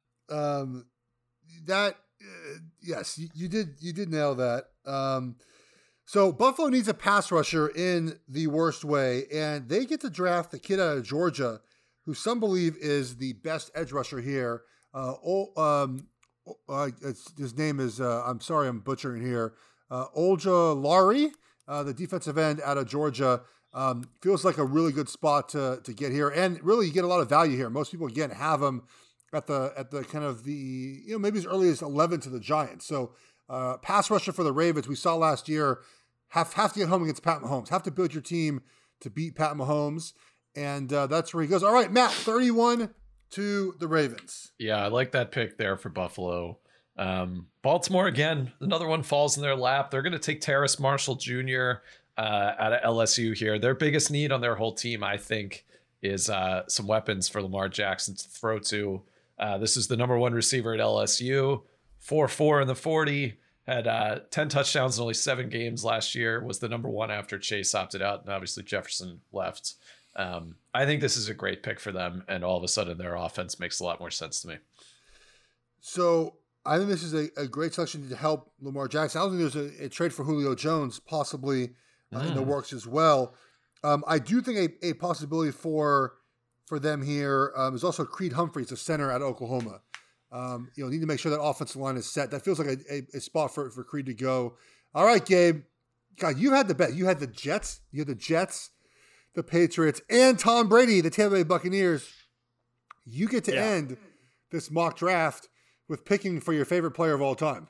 um, that uh, yes, you, you did you did nail that. Um, so Buffalo needs a pass rusher in the worst way, and they get to draft the kid out of Georgia, who some believe is the best edge rusher here. Uh, Ol- um, uh, it's, his name is uh, I'm sorry, I'm butchering here. Uh, Ojulari, uh, the defensive end out of Georgia. Um, feels like a really good spot to to get here, and really you get a lot of value here. Most people again have him at the at the kind of the you know maybe as early as eleven to the Giants. So uh, pass rusher for the Ravens we saw last year have have to get home against Pat Mahomes. Have to build your team to beat Pat Mahomes, and uh, that's where he goes. All right, Matt, thirty-one to the Ravens. Yeah, I like that pick there for Buffalo. Um, Baltimore, again, another one falls in their lap. They're going to take Terrace Marshall Junior uh, out of L S U here. Their biggest need on their whole team, I think, is uh, some weapons for Lamar Jackson to throw to. Uh, this is the number one receiver at L S U, four four in the forty, had uh, ten touchdowns in only seven games last year, was the number one after Chase opted out, and obviously Jefferson left. Um, I think this is a great pick for them, and all of a sudden their offense makes a lot more sense to me. So I think this is a, a great selection to help Lamar Jackson. I don't think there's a, a trade for Julio Jones possibly uh, in the Mm. works as well. Um, I do think a, a possibility for for them here um, is also Creed Humphreys, a center out of Oklahoma. Um, you know, need to make sure that offensive line is set. That feels like a, a, a spot for, for Creed to go. All right, Gabe. God, you had the bet. You had the Jets. You had the Jets, the Patriots, and Tom Brady, the Tampa Bay Buccaneers. You get to Yeah. end this mock draft with picking for your favorite player of all time.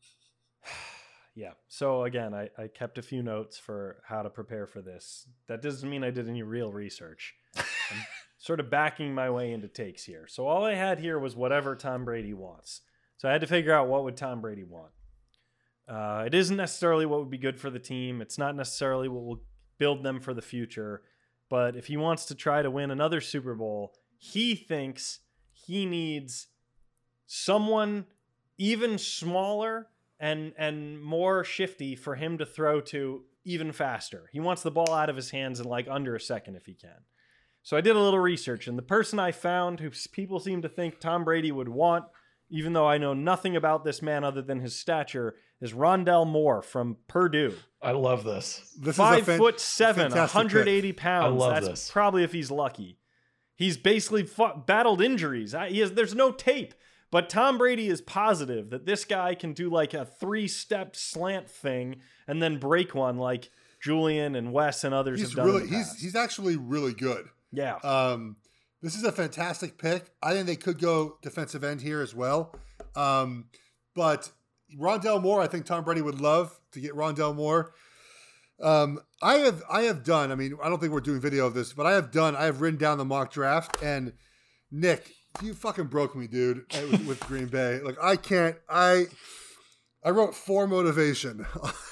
Yeah. So again, I, I kept a few notes for how to prepare for this. That doesn't mean I did any real research. I'm sort of backing my way into takes here. So all I had here was whatever Tom Brady wants. So I had to figure out what would Tom Brady want. Uh, it isn't necessarily what would be good for the team. It's not necessarily what will build them for the future. But if he wants to try to win another Super Bowl, he thinks he needs someone even smaller and and more shifty for him to throw to even faster. He wants the ball out of his hands in like under a second if he can. So I did a little research, and the person I found who people seem to think Tom Brady would want, even though I know nothing about this man other than his stature, is Rondell Moore from Purdue. I love this. This Five is a fan- foot seven, one fantastic hundred eighty pick. pounds. I love That's this. probably if he's lucky. He's basically fought, battled injuries. I, he has, there's no tape, but Tom Brady is positive that this guy can do like a three-step slant thing and then break one like Julian and Wes and others He's have done. really in the he's past. he's actually really good. yeah. Um, this is a fantastic pick. I think they could go defensive end here as well. Um, but Rondell Moore, I think Tom Brady would love to get Rondell Moore. Um, I have I have done. I mean, I don't think we're doing video of this, but I have done. I have written down the mock draft, and Nick, you fucking broke me, dude, with, with Green Bay. Like I can't. I I wrote for motivation.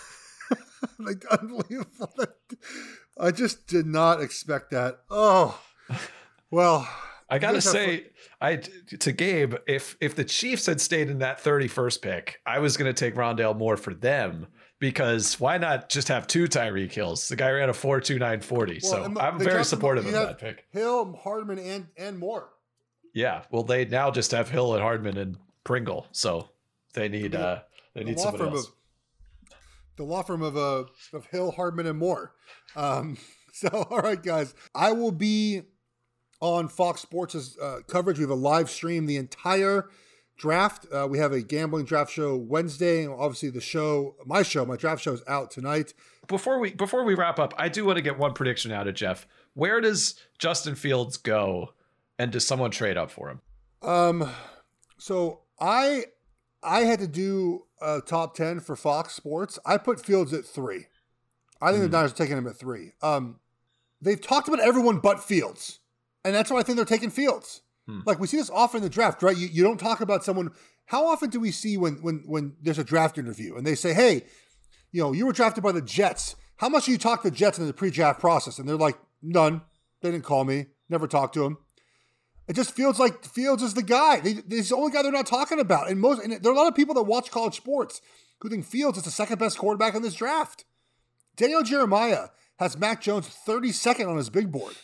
Like unbelievable. I just did not expect that. Oh, well. I gotta Yes, I- say, I to Gabe, if if the Chiefs had stayed in that thirty-first pick, I was gonna take Rondell Moore for them because why not just have two Tyreek Hills? The guy ran a four two nine forty, Well, so and I'm they very got- supportive you of have that pick. Hill, Hardman, and and Moore. Yeah, well, they now just have Hill and Hardman and Pringle, so they need uh they The need law somebody firm else. of the law firm of uh of Hill, Hardman, and Moore. Um, so all right, guys, I will be on Fox Sports' uh, coverage. We have a live stream the entire draft. Uh, we have a gambling draft show Wednesday, and obviously the show, my show, my draft show is out tonight. Before we before we wrap up, I do want to get one prediction out of Jeff. Where does Justin Fields go, and does someone trade up for him? Um, so I I had to do a top ten for Fox Sports. I put Fields at three. I think Hmm. the Niners are taking him at three. Um, they've talked about everyone but Fields, and that's why I think they're taking Fields. Hmm. Like we see this often in the draft, right? You you don't talk about someone. How often do we see when when when there's a draft interview and they say, "Hey, you know, you were drafted by the Jets. How much do you talk to the Jets in the pre-draft process?" And they're like, "None. They didn't call me. Never talked to him." It just feels like Fields is the guy. They, he's the only guy they're not talking about. And most, and there are a lot of people that watch college sports who think Fields is the second best quarterback in this draft. Daniel Jeremiah has Mac Jones thirty-second on his big board.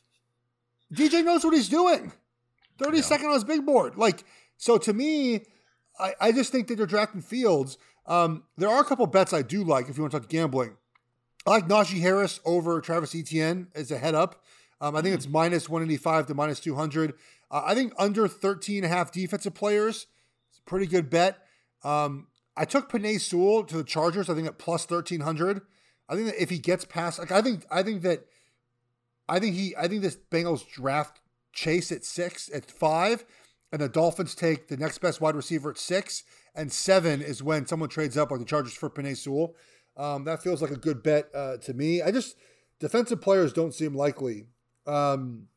D J knows what he's doing. thirty-second on his big board. Like, so to me, I, I just think that they're drafting Fields. Um, there are a couple bets I do like if you want to talk gambling. I like Najee Harris over Travis Etienne as a head up. Um, I think it's minus one eighty-five to minus two hundred. Uh, I think under thirteen and a half defensive players. It's a pretty good bet. Um, I took Penei Sewell to the Chargers. I think at plus thirteen hundred. I think that if he gets past, like I think, I think that, I think he, I think this Bengals draft Chase at six, at five, and the Dolphins take the next best wide receiver at six, and seven is when someone trades up like the Chargers for Penei Sewell. Um, that feels like a good bet uh, to me. I just defensive players don't seem likely. Um,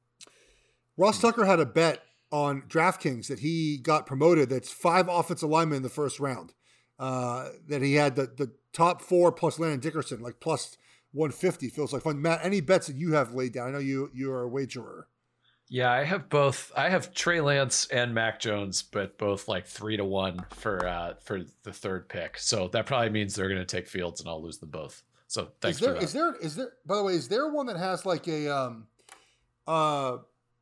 Ross Tucker had a bet on DraftKings that he got promoted. That's five offensive linemen in the first round. Uh, that he had the, the top four plus Landon Dickerson, like plus one fifty. Feels like fun. Matt, any bets that you have laid down? I know you you are a wagerer. Yeah, I have both. I have Trey Lance and Mac Jones, but both like three to one for uh, for the third pick. So that probably means they're going to take Fields, and I'll lose them both. So thanks is there, for that. Is there is there by the way is there one that has like a um uh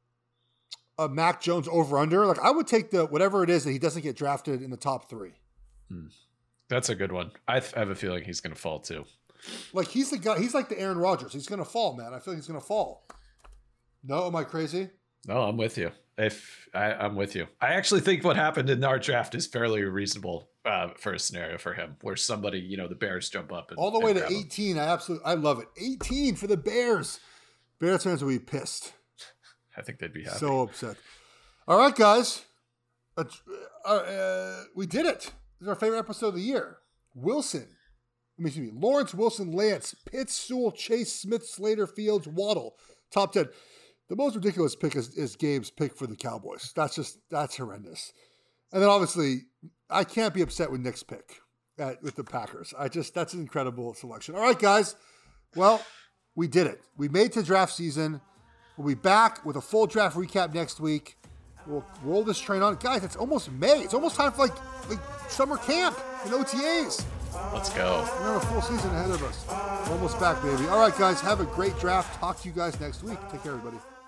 a Mac Jones over under? Like I would take the whatever it is that he doesn't get drafted in the top three. Hmm. That's a good one. I th- have a feeling he's going to fall too. Like he's the guy. He's like the Aaron Rodgers. He's going to fall, man. I feel like he's going to fall. No, am I crazy? No, I'm with you. If I, I'm with you, I actually think what happened in our draft is fairly reasonable uh, for a scenario for him, where somebody, you know, the Bears jump up and all the way and to grab him. eighteen. I absolutely, I love it. eighteen for the Bears. Bears fans will be pissed. I think they'd be happy. So upset. All right, guys, uh, uh, we did it. This is our favorite episode of the year. Wilson, I mean, excuse me, Lawrence, Wilson, Lance, Pitts, Sewell, Chase, Smith, Slater, Fields, Waddle, top ten. The most ridiculous pick is, is Gabe's pick for the Cowboys. That's just, that's horrendous. And then obviously, I can't be upset with Nick's pick. at, with the Packers. I just that's an incredible selection. All right, guys. Well, we did it. We made it to draft season. We'll be back with a full draft recap next week. We'll roll this train on. Guys, it's almost May. It's almost time for like, like summer camp and O T As. Let's go. We have a full season ahead of us. We're almost back, baby. All right, guys. Have a great draft. Talk to you guys next week. Take care, everybody.